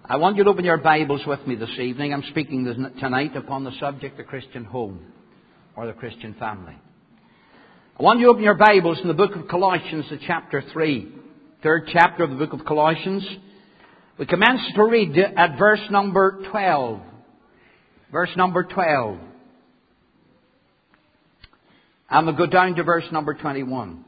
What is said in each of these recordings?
I want you to open your Bibles with me this evening. I'm speaking tonight upon the subject of the Christian home or the Christian family. I want you to open your Bibles in the book of Colossians to chapter 3. Third chapter of the book of Colossians. We commence to read at verse number 12. Verse number 12. And we'll go down to verse number 21.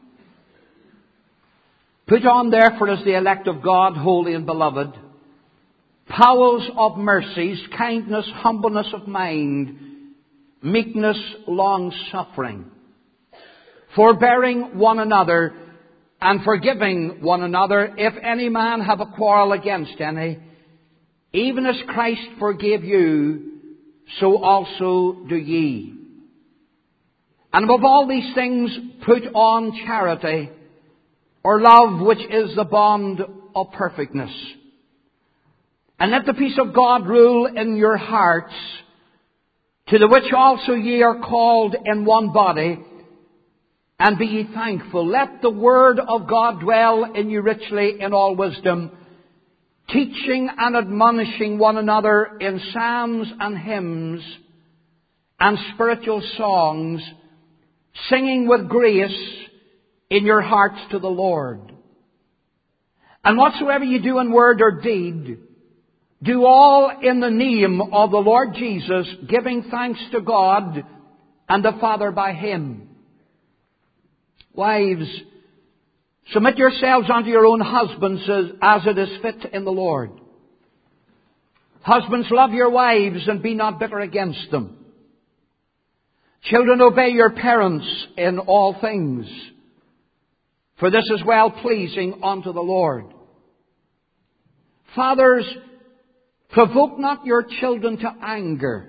Put on therefore as the elect of God, holy and beloved, bowels of mercies, kindness, humbleness of mind, meekness, long-suffering, forbearing one another, and forgiving one another, if any man have a quarrel against any, even as Christ forgave you, so also do ye. And above all these things, put on charity, or love, which is the bond of perfectness. And let the peace of God rule in your hearts, to the which also ye are called in one body, and be ye thankful. Let the word of God dwell in you richly in all wisdom, teaching and admonishing one another in psalms and hymns and spiritual songs, singing with grace in your hearts to the Lord. And whatsoever you do in word or deed, do all in the name of the Lord Jesus, giving thanks to God and the Father by Him. Wives, submit yourselves unto your own husbands as it is fit in the Lord. Husbands, love your wives and be not bitter against them. Children, obey your parents in all things, for this is well-pleasing unto the Lord. Fathers, provoke not your children to anger,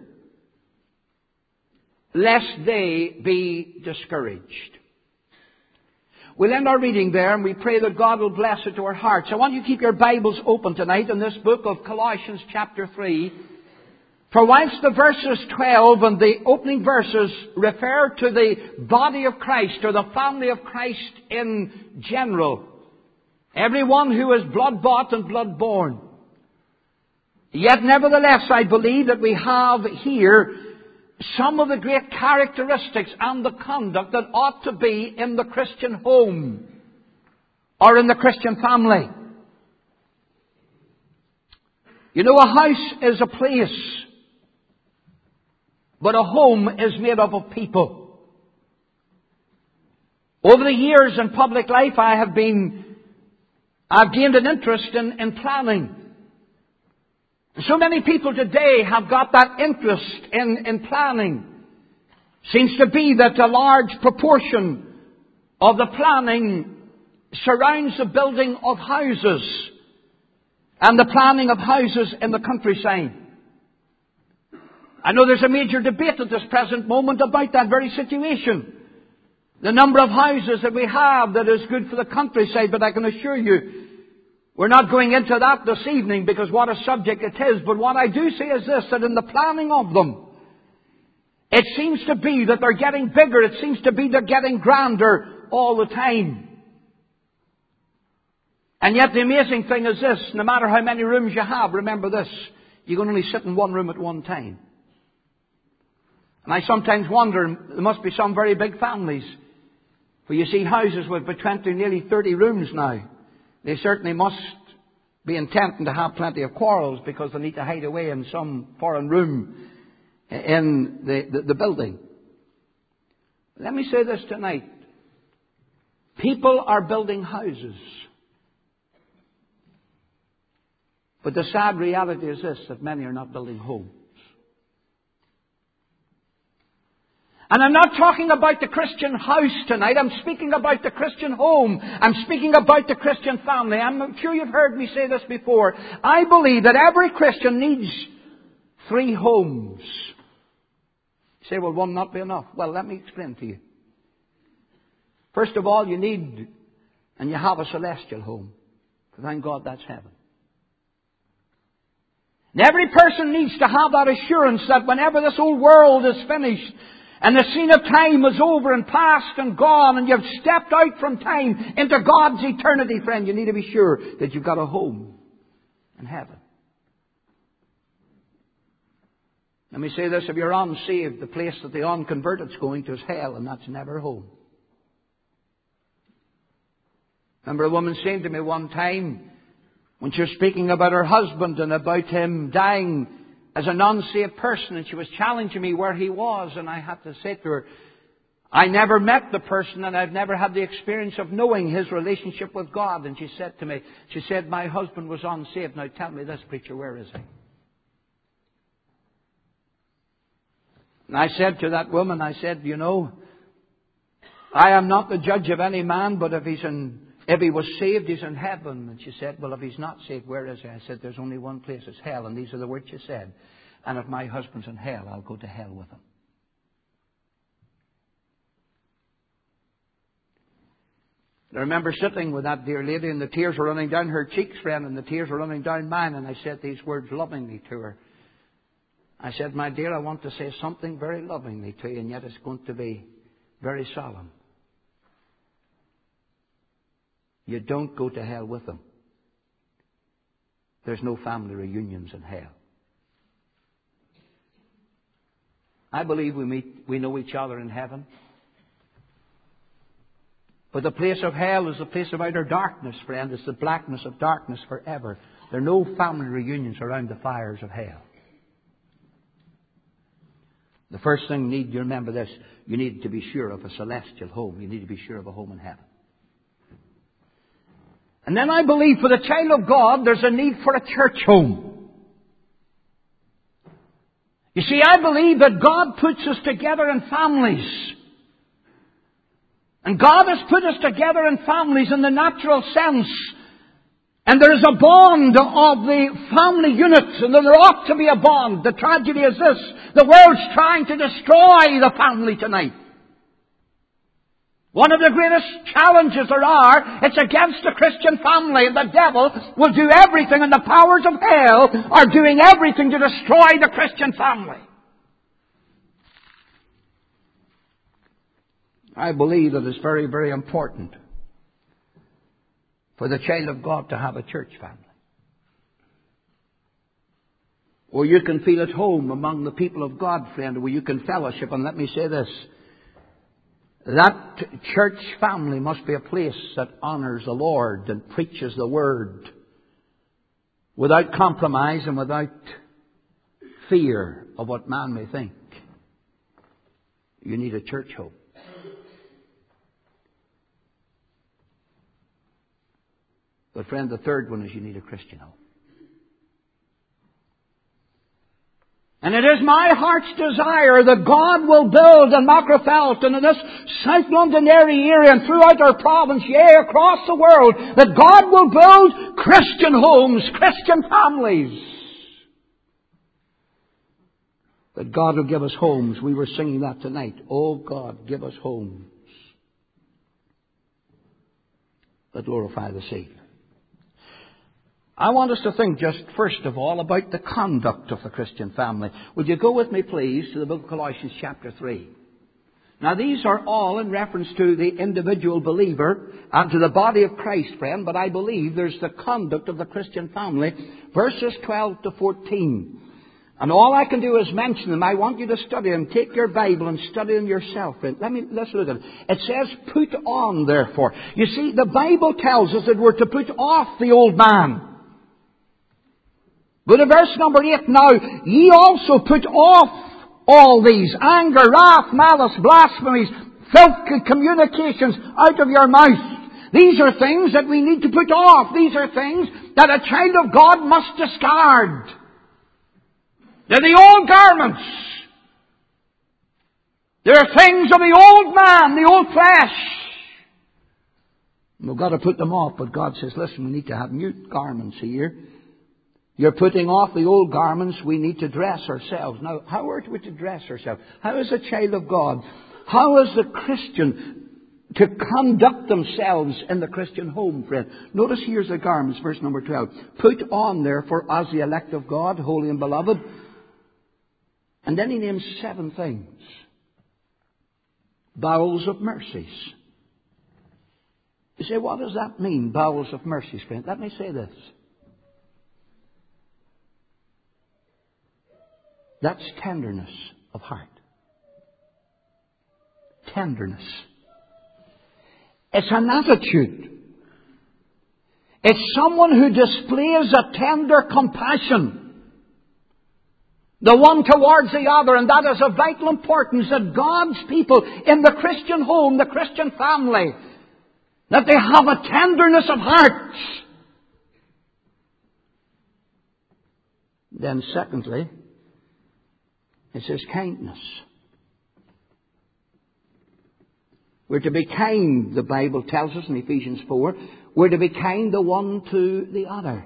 lest they be discouraged. We'll end our reading there, and we pray that God will bless it to our hearts. I want you to keep your Bibles open tonight in this book of Colossians chapter 3. For whilst the verses 12 and the opening verses refer to the body of Christ or the family of Christ in general, everyone who is blood-bought and blood-born, yet nevertheless I believe that we have here some of the great characteristics and the conduct that ought to be in the Christian home or in the Christian family. You know, a house is a place, but a home is made up of people. Over the years in public life, I've gained an interest in planning. So many people today have got that interest in planning. Seems to be that a large proportion of the planning surrounds the building of houses and the planning of houses in the countryside. I know there's a major debate at this present moment about that very situation. The number of houses that we have that is good for the countryside, but I can assure you, we're not going into that this evening because what a subject it is. But what I do see is this, that in the planning of them, it seems to be that they're getting bigger. It seems to be they're getting grander all the time. And yet the amazing thing is this, no matter how many rooms you have, remember this, you can only sit in one room at one time. And I sometimes wonder, there must be some very big families where you see houses with between nearly 30 rooms now. They certainly must be intending to have plenty of quarrels because they need to hide away in some foreign room in the building. Let me say this tonight. People are building houses. But the sad reality is this, that many are not building homes. And I'm not talking about the Christian house tonight. I'm speaking about the Christian home. I'm speaking about the Christian family. I'm sure you've heard me say this before. I believe that every Christian needs 3 homes. You say, well, one not be enough. Well, let me explain to you. First of all, you need and you have a celestial home. Thank God that's heaven. And every person needs to have that assurance that whenever this old world is finished, and the scene of time is over and past and gone, and you've stepped out from time into God's eternity, friend, you need to be sure that you've got a home in heaven. Let me say this, if you're unsaved, the place that the unconverted's going to is hell, and that's never home. Remember a woman saying to me one time, when she was speaking about her husband and about him dying as an unsaved person, and she was challenging me where he was, and I had to say to her, I never met the person and I've never had the experience of knowing his relationship with God. And she said to me, she said, my husband was unsaved. Now tell me this, preacher, where is he? And I said to that woman, I said, you know, I am not the judge of any man, but if he was saved, he's in heaven. And she said, well, if he's not saved, where is he? I said, there's only one place, it's hell. And these are the words she said. And if my husband's in hell, I'll go to hell with him. I remember sitting with that dear lady, and the tears were running down her cheeks, friend, and the tears were running down mine, and I said these words lovingly to her. I said, my dear, I want to say something very lovingly to you, and yet it's going to be very solemn. You don't go to hell with them. There's no family reunions in hell. I believe we know each other in heaven. But the place of hell is the place of outer darkness, friend. It's the blackness of darkness forever. There are no family reunions around the fires of hell. The first thing you need to remember this, you need to be sure of a celestial home. You need to be sure of a home in heaven. And then I believe for the child of God, there's a need for a church home. You see, I believe that God puts us together in families. And God has put us together in families in the natural sense. And there is a bond of the family unit, and there ought to be a bond. The tragedy is this: the world's trying to destroy the family tonight. One of the greatest challenges there are, it's against the Christian family, and the devil will do everything, and the powers of hell are doing everything to destroy the Christian family. I believe that it's very, very important for the child of God to have a church family, where you can feel at home among the people of God, friend, where you can fellowship. And let me say this, that church family must be a place that honors the Lord and preaches the Word without compromise and without fear of what man may think. You need a church home. But friend, the third one is you need a Christian home. And it is my heart's desire that God will build in Macrofelt and in this South Londonderry area and throughout our province, yea, across the world, that God will build Christian homes, Christian families. That God will give us homes. We were singing that tonight. Oh God, give us homes that glorify the Savior. I want us to think just first of all about the conduct of the Christian family. Would you go with me, please, to the book of Colossians chapter 3. Now, these are all in reference to the individual believer and to the body of Christ, friend, but I believe there's the conduct of the Christian family, verses 12 to 14. And all I can do is mention them. I want you to study them. Take your Bible and study them yourself. Let's look at it. It says, put on, therefore. You see, the Bible tells us that we're to put off the old man. But in verse number 8, now, ye also put off all these: anger, wrath, malice, blasphemies, filthy communications out of your mouth. These are things that we need to put off. These are things that a child of God must discard. They're the old garments. They're things of the old man, the old flesh. We've got to put them off, but God says, listen, we need to have new garments here. You're putting off the old garments. We need to dress ourselves. Now, how are we to dress ourselves? How is a child of God? How is the Christian to conduct themselves in the Christian home, friend? Notice here's the garments, verse number 12. Put on, therefore, as the elect of God, holy and beloved. And then he names 7 things. Bowels of mercies. You say, what does that mean, bowels of mercies, friend? Let me say this. That's tenderness of heart. Tenderness. It's an attitude. It's someone who displays a tender compassion. The one towards the other. And that is of vital importance that God's people in the Christian home, the Christian family, that they have a tenderness of heart. Then secondly, it says kindness. We're to be kind, the Bible tells us in Ephesians 4. We're to be kind the one to the other.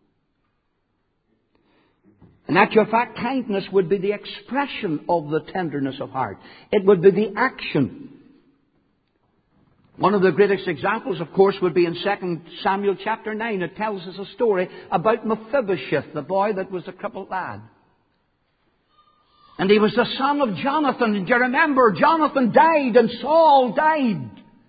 In actual fact, kindness would be the expression of the tenderness of heart. It would be the action. One of the greatest examples, of course, would be in 2 Samuel chapter 9. It tells us a story about Mephibosheth, the boy that was a crippled lad. And he was the son of Jonathan. And you remember, Jonathan died and Saul died.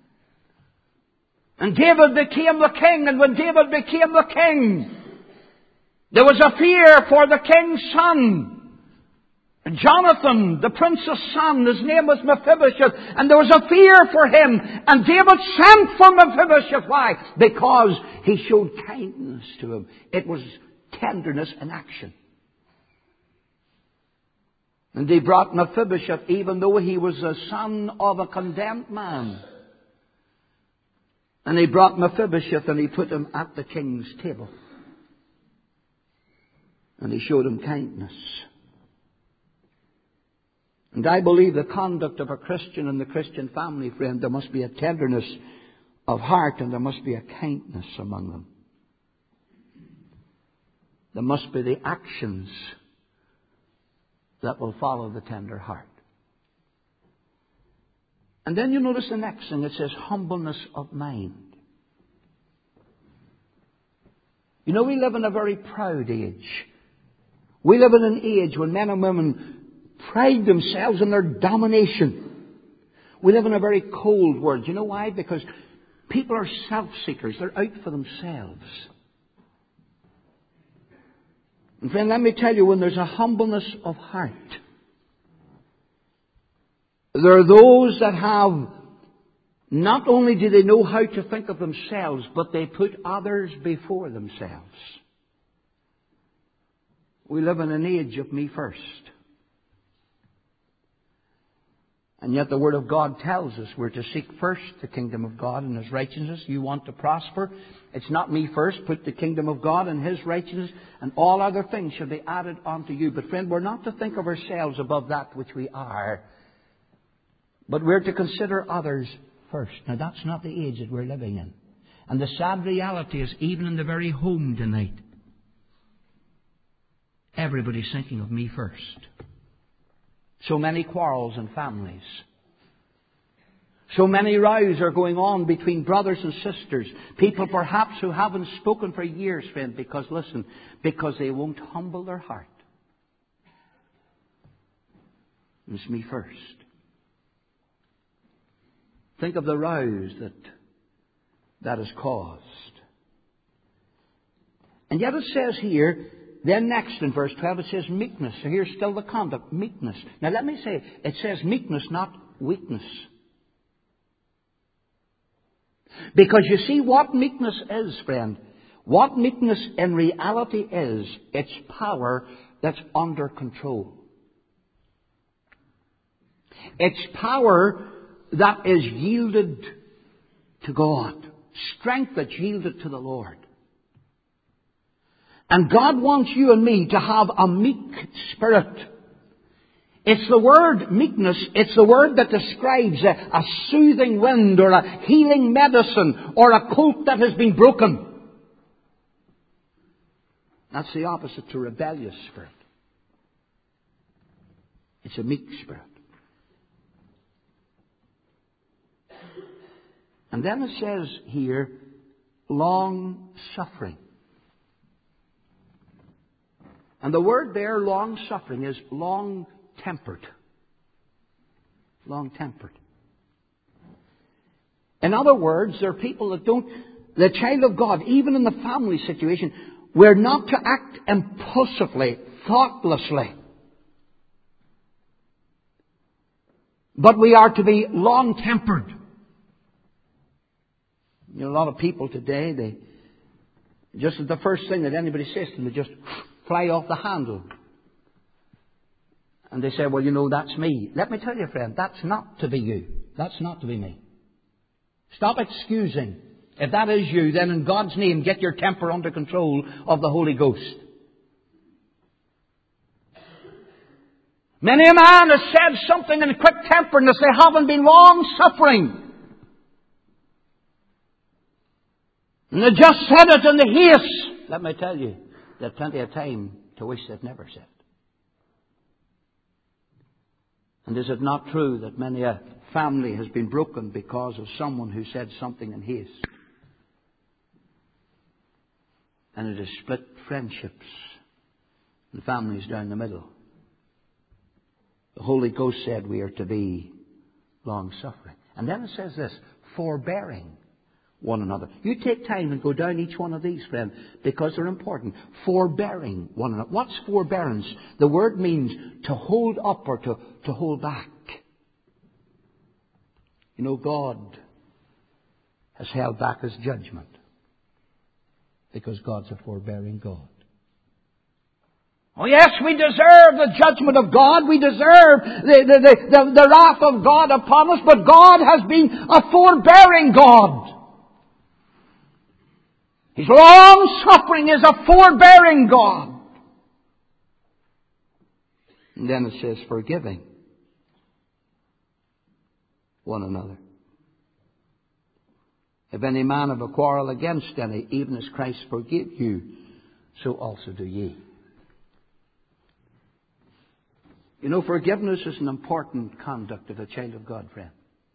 And David became the king. And when David became the king, there was a fear for the king's son. And Jonathan, the prince's son, his name was Mephibosheth. And there was a fear for him. And David sent for Mephibosheth. Why? Because he showed kindness to him. It was tenderness in action. And he brought Mephibosheth, even though he was the son of a condemned man. And he brought Mephibosheth and he put him at the king's table. And he showed him kindness. And I believe the conduct of a Christian in the Christian family, friend, there must be a tenderness of heart and there must be a kindness among them. There must be the actions that will follow the tender heart. And then you notice the next thing. It says humbleness of mind. You know, we live in a very proud age. We live in an age when men and women pride themselves in their domination. We live in a very cold world. You know why? Because people are self-seekers. They're out for themselves. And friend, let me tell you, when there's a humbleness of heart, there are those that have, not only do they know how to think of themselves, but they put others before themselves. We live in an age of me first. And yet the Word of God tells us we're to seek first the kingdom of God and His righteousness. You want to prosper? It's not me first. Put the kingdom of God and His righteousness, and all other things shall be added unto you. But friend, we're not to think of ourselves above that which we are. But we're to consider others first. Now that's not the age that we're living in. And the sad reality is, even in the very home tonight, everybody's thinking of me first. So many quarrels in families. So many rows are going on between brothers and sisters. People perhaps who haven't spoken for years, friend, because they won't humble their heart. It's me first. Think of the rows that has caused. And yet it says here, then next in verse 12 it says meekness. So here's still the conduct, meekness. Now let me say, it says meekness, not weakness. Because you see what meekness is, friend. What meekness in reality is, it's power that's under control. It's power that is yielded to God. Strength that's yielded to the Lord. And God wants you and me to have a meek spirit. It's the word meekness, it's the word that describes a soothing wind or a healing medicine or a colt that has been broken. That's the opposite to rebellious spirit. It's a meek spirit. And then it says here, long suffering. And the word there, long suffering, is long tempered. Long tempered. In other words, there are people that don't, the child of God, even in the family situation, we're not to act impulsively, thoughtlessly. But we are to be long-tempered. You know, a lot of people today, they just the first thing that anybody says to them, they just fly off the handle. And they say, well, you know, that's me. Let me tell you, friend, that's not to be you. That's not to be me. Stop excusing. If that is you, then in God's name, get your temper under control of the Holy Ghost. Many a man has said something in quick-temperedness. They haven't been long-suffering. And they just said it in the haste. Let me tell you, they had plenty of time to wish they'd never said it. And is it not true that many a family has been broken because of someone who said something in haste? And it has split friendships and families down the middle. The Holy Ghost said we are to be long-suffering. And then it says this, forbearing one another. You take time and go down each one of these, friend, because they're important. Forbearing one another. What's forbearance? The word means to hold up or to hold back. You know, God has held back His judgment because God's a forbearing God. Oh yes, we deserve the judgment of God. We deserve the wrath of God upon us, but God has been a forbearing God. His long-suffering is a forbearing God. And then it says forgiving one another. If any man have a quarrel against any, even as Christ forgave you, so also do ye. You know, forgiveness is an important conduct of a child of God, friend.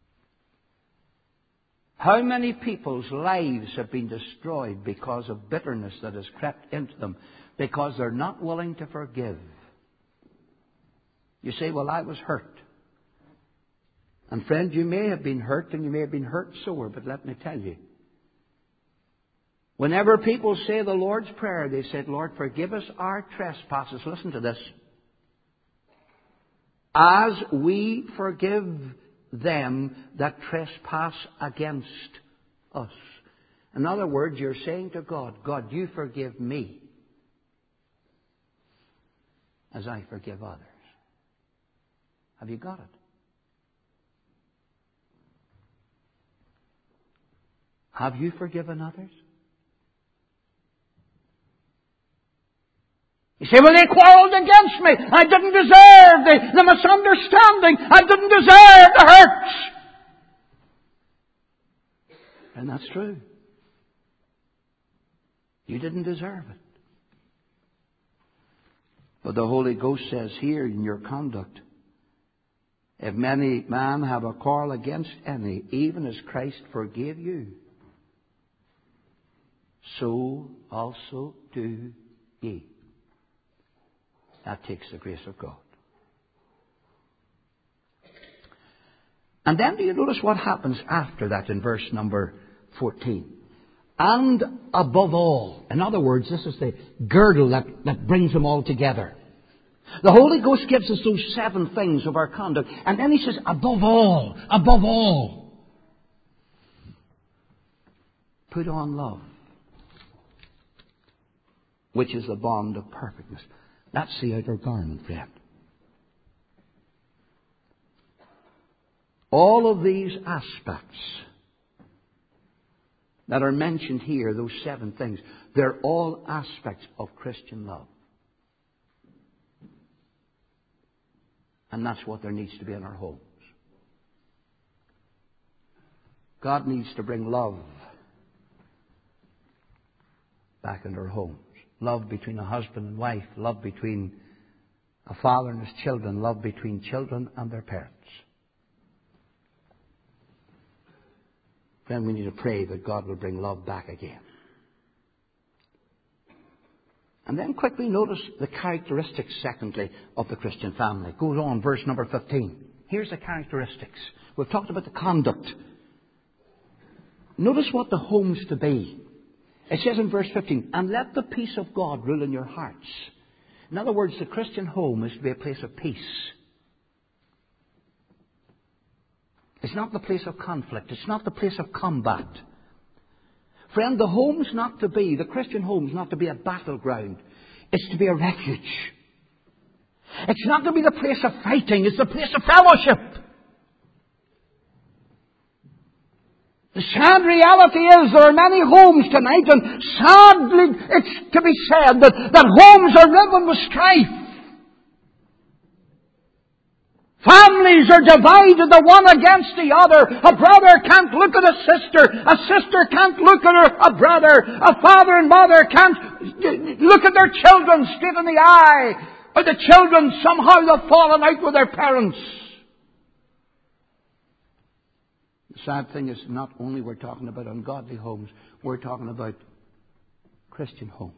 How many people's lives have been destroyed because of bitterness that has crept into them, because they're not willing to forgive? You say, well, I was hurt. And friend, you may have been hurt, and you may have been hurt sore, but let me tell you, whenever people say the Lord's Prayer, they said, Lord, forgive us our trespasses. Listen to this. As we forgive them that trespass against us. In other words, you're saying to God, God, you forgive me as I forgive others. Have you got it? Have you forgiven others? You say, well, they quarreled against me. I didn't deserve the misunderstanding. I didn't deserve the hurts. And that's true. You didn't deserve it. But the Holy Ghost says here in your conduct, if many man have a quarrel against any, even as Christ forgave you, so also do ye. That takes the grace of God. And then do you notice what happens after that in verse number 14? And above all. In other words, this is the girdle that brings them all together. The Holy Ghost gives us those 7 things of our conduct. And then He says, above all, put on love, which is the bond of perfectness. That's the outer garment, friend. All of these aspects that are mentioned here, those 7 things, they're all aspects of Christian love. And that's what there needs to be in our homes. God needs to bring love back into our homes. Love between a husband and wife. Love between a father and his children. Love between children and their parents. Then we need to pray that God will bring love back again. And then quickly notice the characteristics, secondly, of the Christian family. Goes on, verse number 15. Here's the characteristics. We've talked about the conduct. Notice what the home's to be. It says in verse 15, and let the peace of God rule in your hearts. In other words, the Christian home is to be a place of peace. It's not the place of conflict. It's not the place of combat. Friend, the Christian home's not to be a battleground. It's to be a refuge. It's not to be the place of fighting. It's the place of fellowship. The sad reality is there are many homes tonight, and sadly it's to be said that homes are riven with strife. Families are divided, the one against the other. A brother can't look at a sister can't look at a brother, a father and mother can't look at their children straight in the eye, or the children somehow have fallen out with their parents. The sad thing is not only we're talking about ungodly homes, we're talking about Christian homes.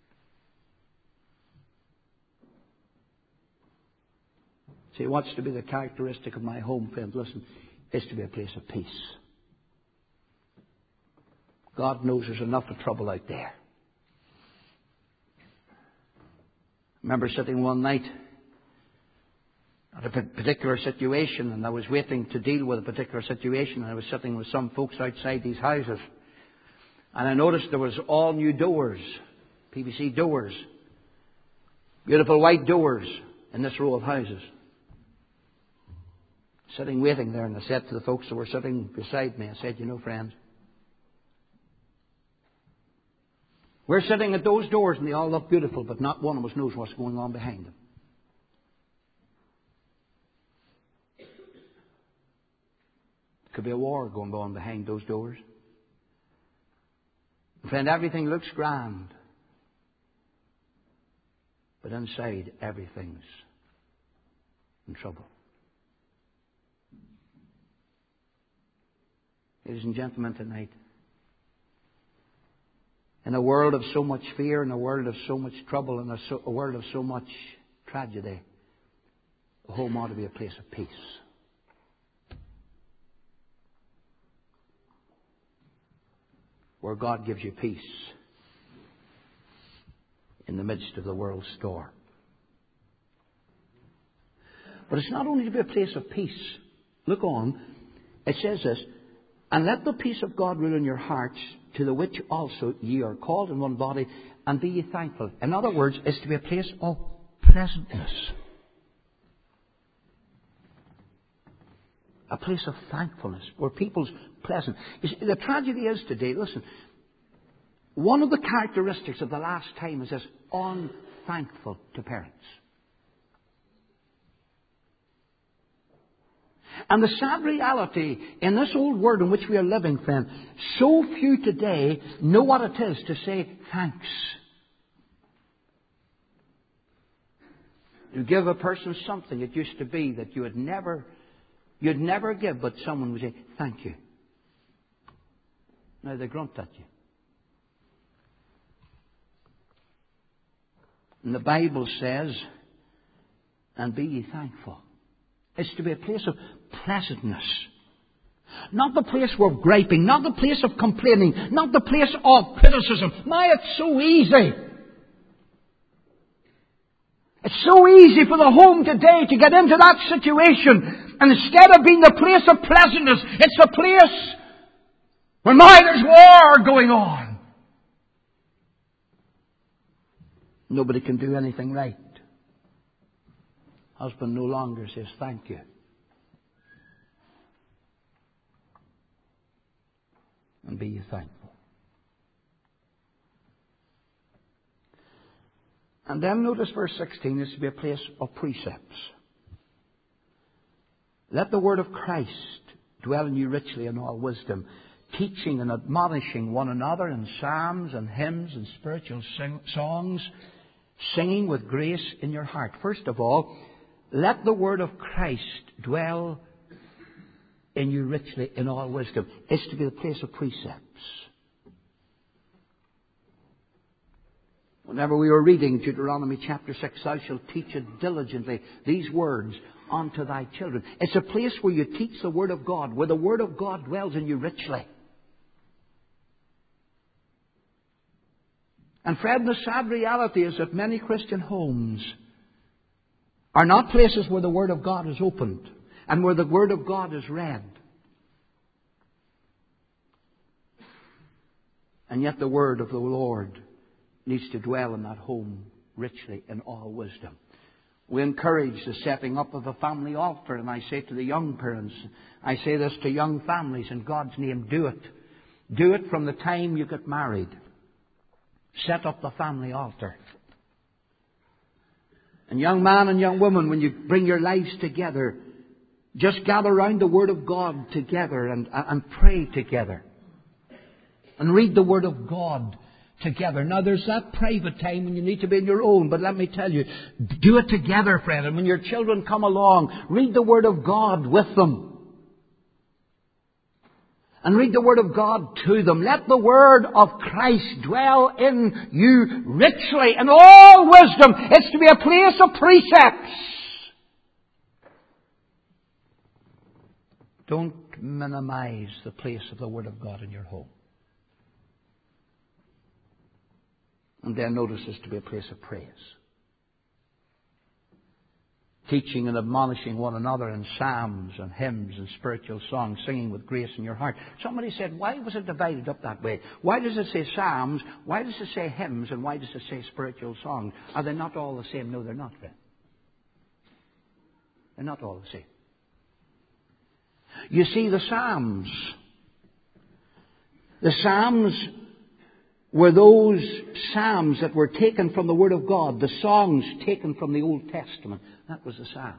See, what's to be the characteristic of my home, friend? Listen, is to be a place of peace. God knows there's enough of trouble out there. I remember sitting one night at a particular situation, and I was waiting to deal with a particular situation, and I was sitting with some folks outside these houses, and I noticed there was all new doors, PVC doors, beautiful white doors in this row of houses. Sitting waiting there, and I said to the folks who were sitting beside me, I said, you know, friends, we're sitting at those doors and they all look beautiful, but not one of us knows what's going on behind them. Could be a war going on behind those doors. Friend, everything looks grand, but inside everything's in trouble. Ladies and gentlemen, tonight, in a world of so much fear, in a world of so much trouble, in a world of so much tragedy, the home ought to be a place of peace. Where God gives you peace in the midst of the world's storm. But it's not only to be a place of peace. Look on. It says this, and let the peace of God rule in your hearts, to the which also ye are called in one body, and be ye thankful. In other words, it's to be a place of pleasantness. A place of thankfulness, where people's pleasant. You see, the tragedy is today, listen, one of the characteristics of the last time is this, unthankful to parents. And the sad reality in this old world in which we are living, friend, so few today know what it is to say thanks. You give a person something, it used to be that you'd never give, but someone would say, thank you. Now they grunt at you. And the Bible says, and be ye thankful. It's to be a place of pleasantness. Not the place of griping, not the place of complaining, not the place of criticism. My, it's so easy. It's so easy for the home today to get into that situation. And instead of being the place of pleasantness, it's the place where there's war going on. Nobody can do anything right. Husband no longer says thank you. And be ye thankful. And then notice verse 16 is to be a place of precepts. Let the word of Christ dwell in you richly in all wisdom, teaching and admonishing one another in psalms and hymns and spiritual songs, singing with grace in your heart. First of all, let the word of Christ dwell in you richly in all wisdom. It's to be the place of precepts. Whenever we were reading Deuteronomy chapter 6, thou shalt teach it diligently, these words unto thy children. It's a place where you teach the Word of God, where the Word of God dwells in you richly. And friend, the sad reality is that many Christian homes are not places where the Word of God is opened and where the Word of God is read. And yet the word of the Lord needs to dwell in that home richly in all wisdom. We encourage the setting up of a family altar, and I say to the young parents, I say this to young families, in God's name, do it. Do it from the time you get married. Set up the family altar. And young man and young woman, when you bring your lives together, just gather around the Word of God together and pray together. And read the Word of God together. Now there's that private time when you need to be on your own, but let me tell you, do it together, friend. And when your children come along, read the Word of God with them. And read the Word of God to them. Let the Word of Christ dwell in you richly in all wisdom. It's to be a place of precepts. Don't minimize the place of the Word of God in your home. And then notice it's to be a place of praise. Teaching and admonishing one another in psalms and hymns and spiritual songs, singing with grace in your heart. Somebody said, why was it divided up that way? Why does it say psalms? Why does it say hymns? And why does it say spiritual songs? Are they not all the same? No, they're not, friend. They're not all the same. You see, the psalms were those psalms that were taken from the Word of God, the songs taken from the Old Testament. That was the psalms.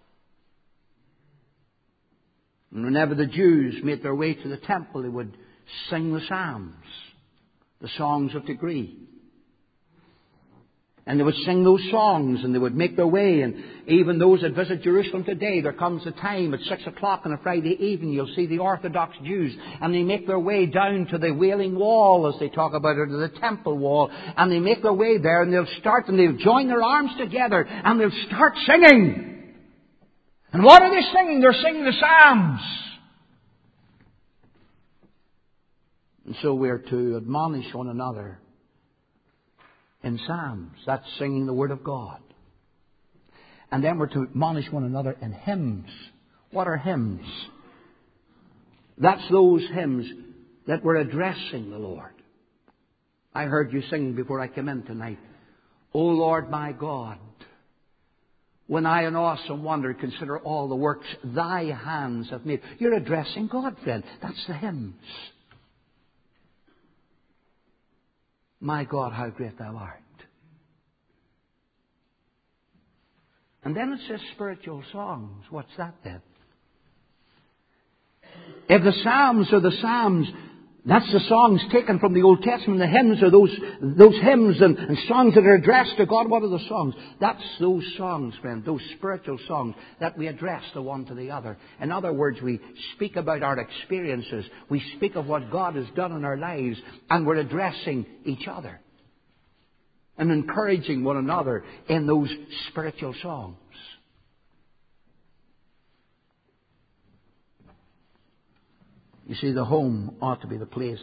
And whenever the Jews made their way to the temple, they would sing the psalms, the songs of degree. And they would sing those songs, and they would make their way. And even those that visit Jerusalem today, there comes a time at 6 o'clock on a Friday evening, you'll see the Orthodox Jews, and they make their way down to the Wailing Wall, as they talk about it, to the Temple Wall. And they make their way there, and they'll join their arms together, and they'll start singing. And what are they singing? They're singing the Psalms. And so we're to admonish one another in psalms. That's singing the Word of God. And then we're to admonish one another in hymns. What are hymns? That's those hymns that were addressing the Lord. I heard you singing before I came in tonight. O Lord my God, when I in awesome wonder consider all the works thy hands have made. You're addressing God, friend. That's the hymns. My God, how great thou art. And then it says spiritual songs. What's that then? If the Psalms are the Psalms, that's the songs taken from the Old Testament. The hymns are those hymns and songs that are addressed to God. What are the songs? That's those songs, friend, those spiritual songs that we address the one to the other. In other words, we speak about our experiences. We speak of what God has done in our lives, and we're addressing each other and encouraging one another in those spiritual songs. You see, the home ought to be the place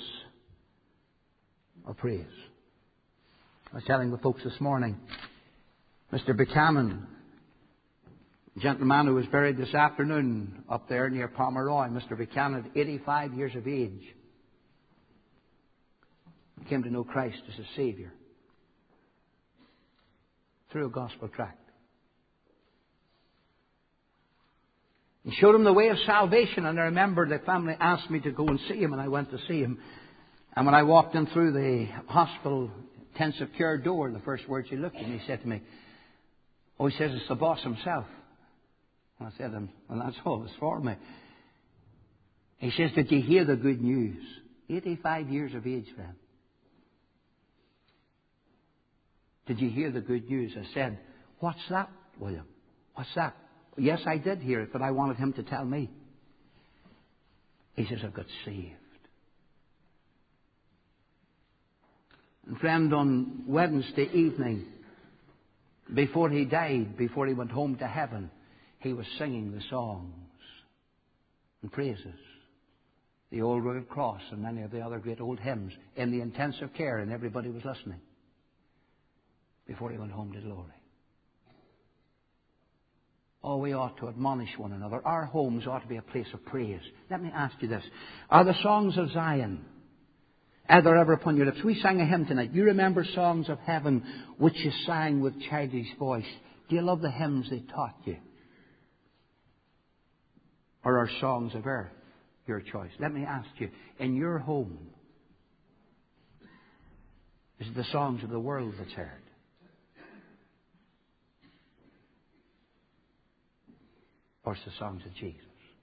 of praise. I was telling the folks this morning, Mr. Buchanan, a gentleman who was buried this afternoon up there near Pomeroy, Mr. Buchanan, 85 years of age, came to know Christ as his Savior through a gospel tract. He showed him the way of salvation, and I remember the family asked me to go and see him, and I went to see him. And when I walked in through the hospital intensive care door, the first words he looked at me, he said to me, oh, he says, it's the boss himself. And I said to him, well, that's all it's for me. He says, did you hear the good news? 85 years of age, friend. Did you hear the good news? I said, what's that, William? What's that? Yes, I did hear it, but I wanted him to tell me. He says, I've got saved. And friend, on Wednesday evening, before he died, before he went home to heaven, he was singing the songs and praises, the old rugged cross and many of the other great old hymns in the intensive care, and everybody was listening before he went home to glory. Oh, we ought to admonish one another. Our homes ought to be a place of praise. Let me ask you this. Are the songs of Zion Ever upon your lips. We sang a hymn tonight. You remember songs of heaven which you sang with childish voice. Do you love the hymns they taught you? Or are songs of earth your choice? Let me ask you, in your home, is it the songs of the world that's heard? Or it's the songs of Jesus?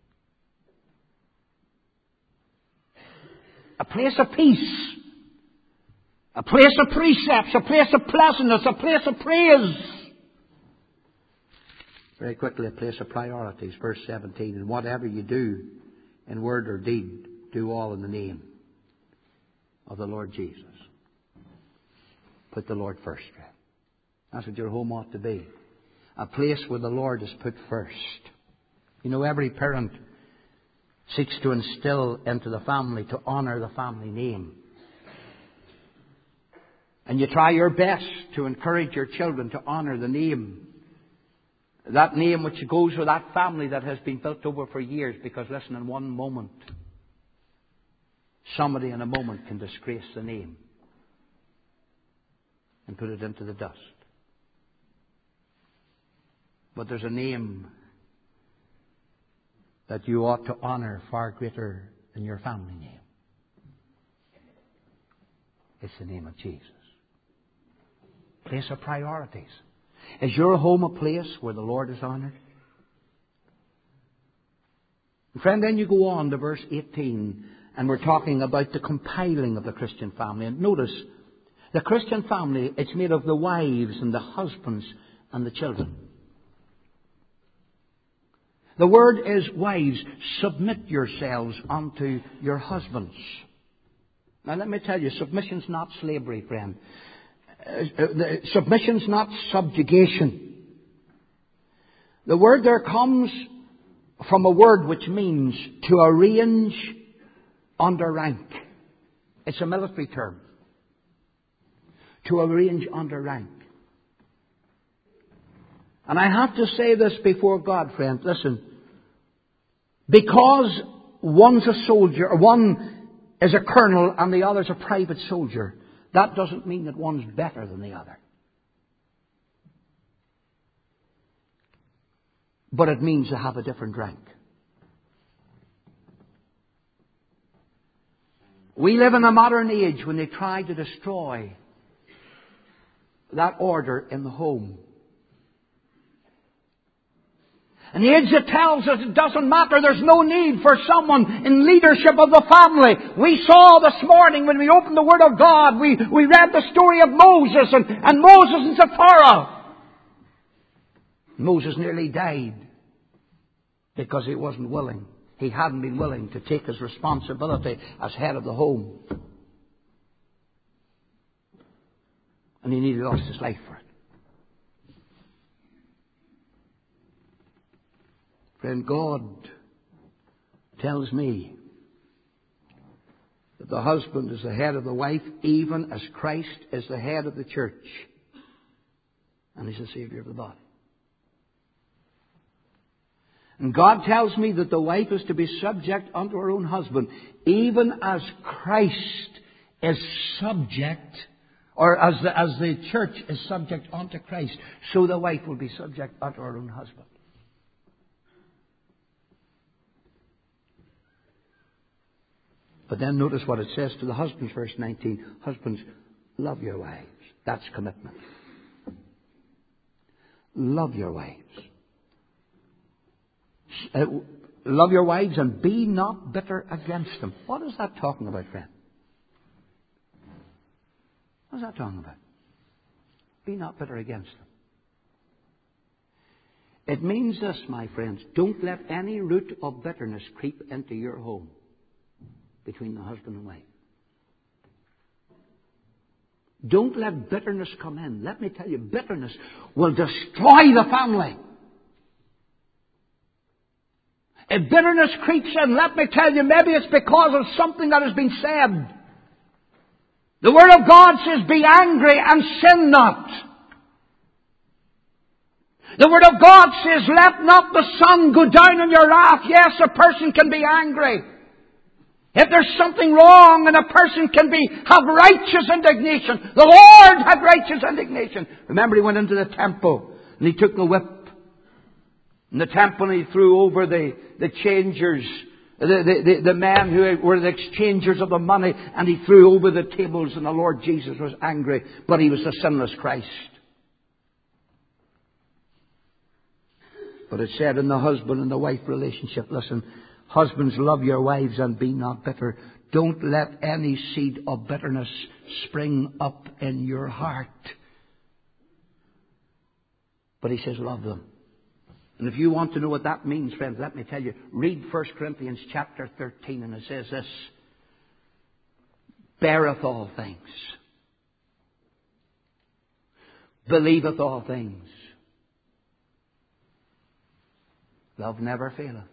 A place of peace, a place of precepts, a place of pleasantness, a place of praise. Very quickly, a place of priorities. Verse 17, and whatever you do in word or deed, do all in the name of the Lord Jesus. Put the Lord first, friend. That's what your home ought to be. A place where the Lord is put first. You know, every parent seeks to instill into the family to honour the family name. And you try your best to encourage your children to honour the name. That name which goes with that family that has been built over for years. Because listen, in one moment, somebody in a moment can disgrace the name and put it into the dust. But there's a name that you ought to honour far greater than your family name. It's the name of Jesus. Place of priorities. Is your home a place where the Lord is honoured? Friend, then you go on to verse 18, and we're talking about the compiling of the Christian family. And notice, the Christian family, it's made of the wives and the husbands and the children. The word is, wives, submit yourselves unto your husbands. Now let me tell you, submission's not slavery, friend. Submission's not subjugation. The word there comes from a word which means to arrange under rank. It's a military term. To arrange under rank. And I have to say this before God, friend. Listen. Because one's a soldier, or one is a colonel and the other's a private soldier, that doesn't mean that one's better than the other. But it means they have a different rank. We live in a modern age when they try to destroy that order in the home. An age that tells us it doesn't matter, there's no need for someone in leadership of the family. We saw this morning when we opened the Word of God, we read the story of Moses and Moses and Zipporah. Moses nearly died because he wasn't willing. He hadn't been willing to take his responsibility as head of the home. And he nearly lost his life for it. Friend, God tells me that the husband is the head of the wife, even as Christ is the head of the church. And He's the Saviour of the body. And God tells me that the wife is to be subject unto her own husband, even as Christ is subject, or as the church is subject unto Christ, so the wife will be subject unto her own husband. But then notice what it says to the husbands, verse 19. Husbands, love your wives. That's commitment. Love your wives. Love your wives and be not bitter against them. What is that talking about, friend? What is that talking about? Be not bitter against them. It means this, my friends. Don't let any root of bitterness creep into your home between the husband and wife. Don't let bitterness come in. Let me tell you, bitterness will destroy the family. If bitterness creeps in, let me tell you, maybe it's because of something that has been said. The Word of God says, be angry and sin not. The Word of God says, let not the sun go down in your wrath. Yes, a person can be angry. If there's something wrong and a person can have righteous indignation, the Lord had righteous indignation. Remember, he went into the temple and he took the whip in the temple and he threw over the changers, the men who were the exchangers of the money, and he threw over the tables, and the Lord Jesus was angry, but he was the sinless Christ. But it said in the husband and the wife relationship, listen, husbands, love your wives and be not bitter. Don't let any seed of bitterness spring up in your heart. But he says, love them. And if you want to know what that means, friends, let me tell you. Read 1 Corinthians chapter 13, and it says this: beareth all things, believeth all things, love never faileth.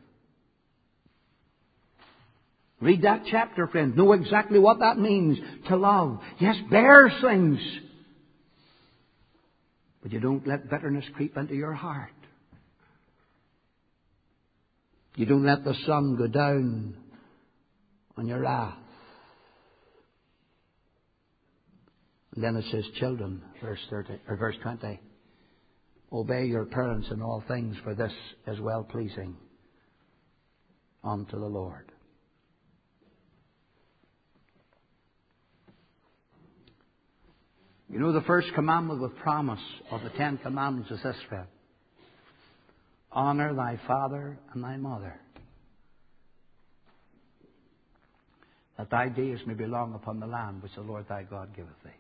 Read that chapter, friend. Know exactly what that means to love. Yes, bears things. But you don't let bitterness creep into your heart. You don't let the sun go down on your wrath. And then it says, children, verse 20, obey your parents in all things, for this is well pleasing unto the Lord. You know, the first commandment with promise of the 10 Commandments is this, friend: honor thy father and thy mother, that thy days may be long upon the land which the Lord thy God giveth thee.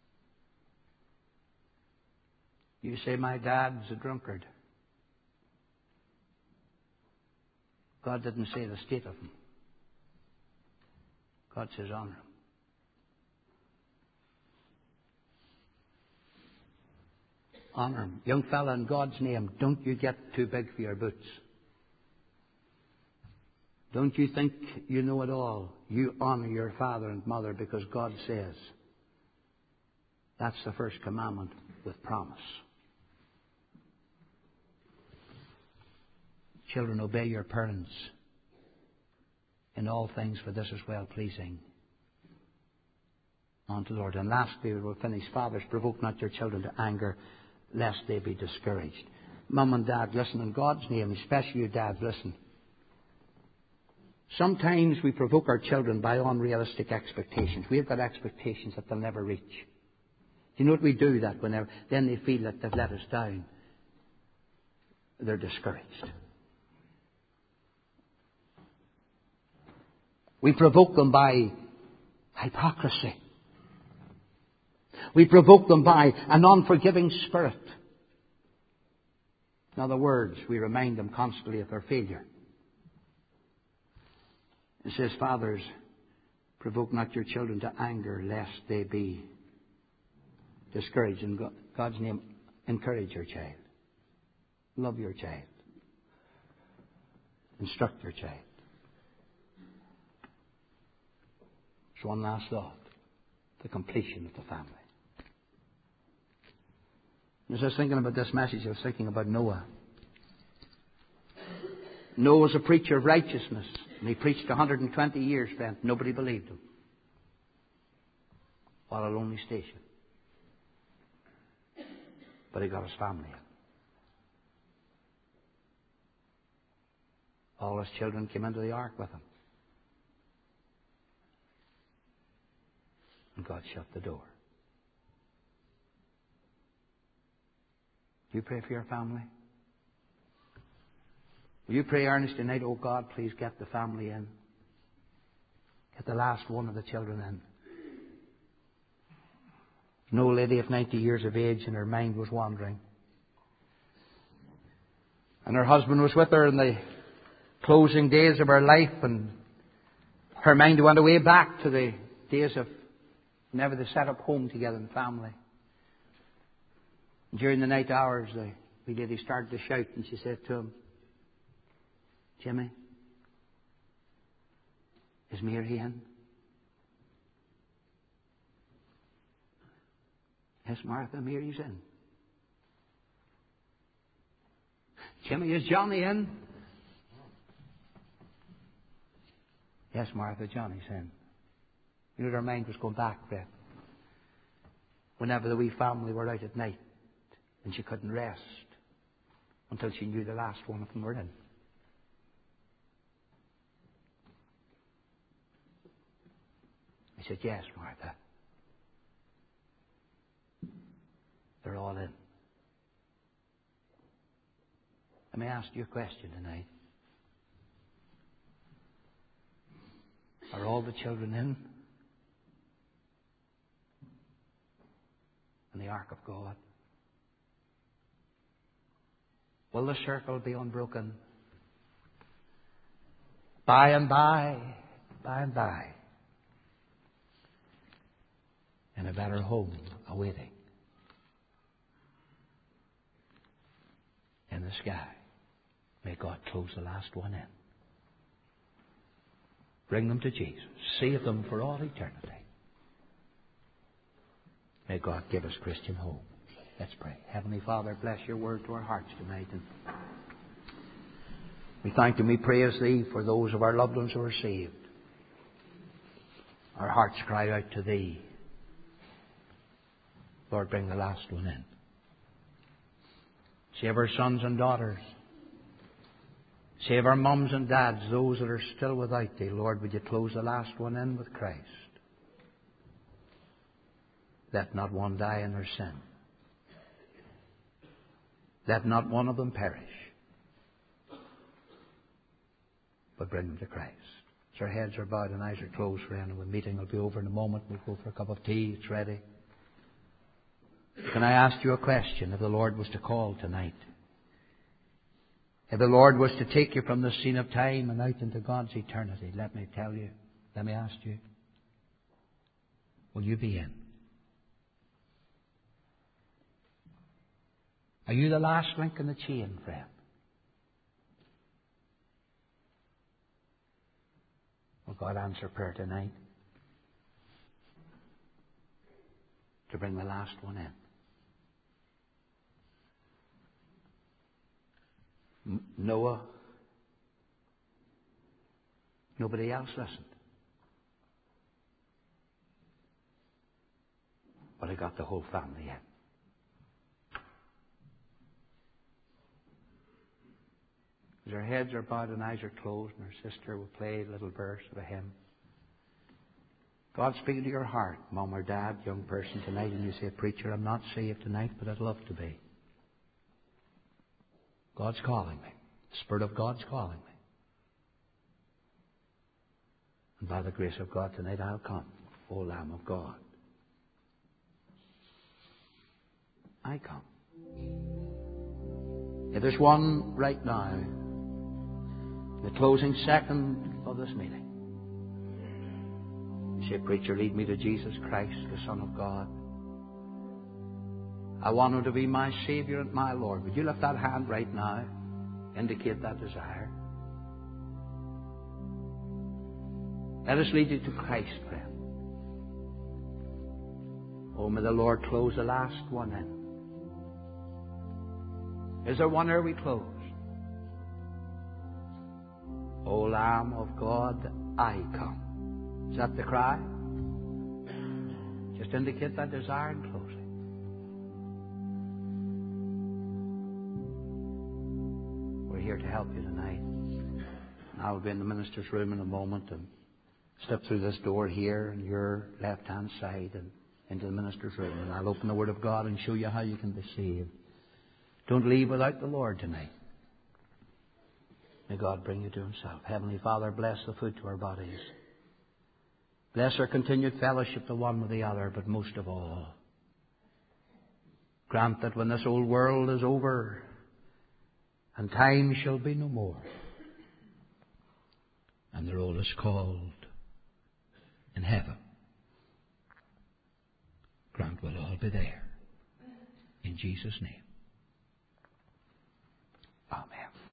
You say, my dad's a drunkard. God didn't say the state of him. God says honor him. Honor him. Young fella, in God's name, don't you get too big for your boots. Don't you think you know it all. You honor your father and mother, because God says that's the first commandment with promise. Children, obey your parents in all things, for this is well pleasing unto the Lord. And lastly, we'll finish. Fathers, provoke not your children to anger, lest they be discouraged. Mum and Dad, listen, in God's name, especially you dads, listen. Sometimes we provoke our children by unrealistic expectations. We've got expectations that they'll never reach. Do you know what we do that whenever? Then they feel that they've let us down. They're discouraged. We provoke them by hypocrisy. We provoke them by an unforgiving spirit. In other words, we remind them constantly of their failure. It says, fathers, provoke not your children to anger, lest they be discouraged. In God's name, encourage your child. Love your child. Instruct your child. There's one last thought. The completion of the family. As I was thinking about this message, I was thinking about Noah. Noah was a preacher of righteousness. And he preached 120 years, friend. Nobody believed him. What a lonely station. But he got his family in. All his children came into the ark with him. And God shut the door. Do you pray for your family? Will you pray earnestly tonight, oh God, please get the family in. Get the last one of the children in. An old lady of 90 years of age, and her mind was wandering. And her husband was with her in the closing days of her life, and her mind went away back to the days of whenever they set up home together in family. And during the night hours, the lady started to shout, and she said to him, Jimmy, is Mary in? Yes, Martha, Mary's in. Jimmy, is Johnny in? Yes, Martha, Johnny's in. You know, her mind was going back, Fred. Whenever the wee family were out at night and she couldn't rest until she knew the last one of them were in. He said, yes, Martha. They're all in. Let me ask you a question tonight. Are all the children in? In the ark of God? Will the circle be unbroken? By and by, in a better home awaiting in the sky. May God close the last one in. Bring them to Jesus. Save them for all eternity. May God give us Christian hope. Let's pray. Heavenly Father, bless your word to our hearts tonight. And we thank and we praise Thee for those of our loved ones who are saved. Our hearts cry out to Thee. Lord, bring the last one in. Save our sons and daughters. Save our mums and dads, those that are still without Thee. Lord, would you close the last one in with Christ? Let not one die in their sin. Let not one of them perish. But bring them to Christ. As our heads are bowed and eyes are closed, friend, and the meeting will be over in a moment. We'll go for a cup of tea. It's ready. Can I ask you a question? If the Lord was to call tonight, if the Lord was to take you from the scene of time and out into God's eternity, let me ask you, will you be in? Are you the last link in the chain, friend? Will God answer prayer tonight? To bring the last one in. Noah, nobody else listened. But he got the whole family in. As our heads are bowed and eyes are closed, and our sister will play a little verse of a hymn. God speaking to your heart, Mom or Dad, young person tonight, and you say, Preacher, I'm not saved tonight, but I'd love to be. God's calling me. The Spirit of God's calling me. And by the grace of God tonight, I'll come, O Lamb of God. I come. If there's one right now, the closing second of this meeting, you say, Preacher, lead me to Jesus Christ, the Son of God. I want Him to be my Savior and my Lord. Would you lift that hand right now? Indicate that desire. Let us lead you to Christ, friend. Oh, may the Lord close the last one in. Is there one ere we close? O Lamb of God, I come. Is that the cry? Just indicate that desire in closing. We're here to help you tonight. And I'll be in the minister's room in a moment and step through this door here on your left-hand side and into the minister's room. And I'll open the Word of God and show you how you can be saved. Don't leave without the Lord tonight. May God bring you to Himself. Heavenly Father, bless the food to our bodies. Bless our continued fellowship the one with the other, but most of all, grant that when this old world is over and time shall be no more, and the roll is called in heaven, grant we'll all be there. In Jesus' name.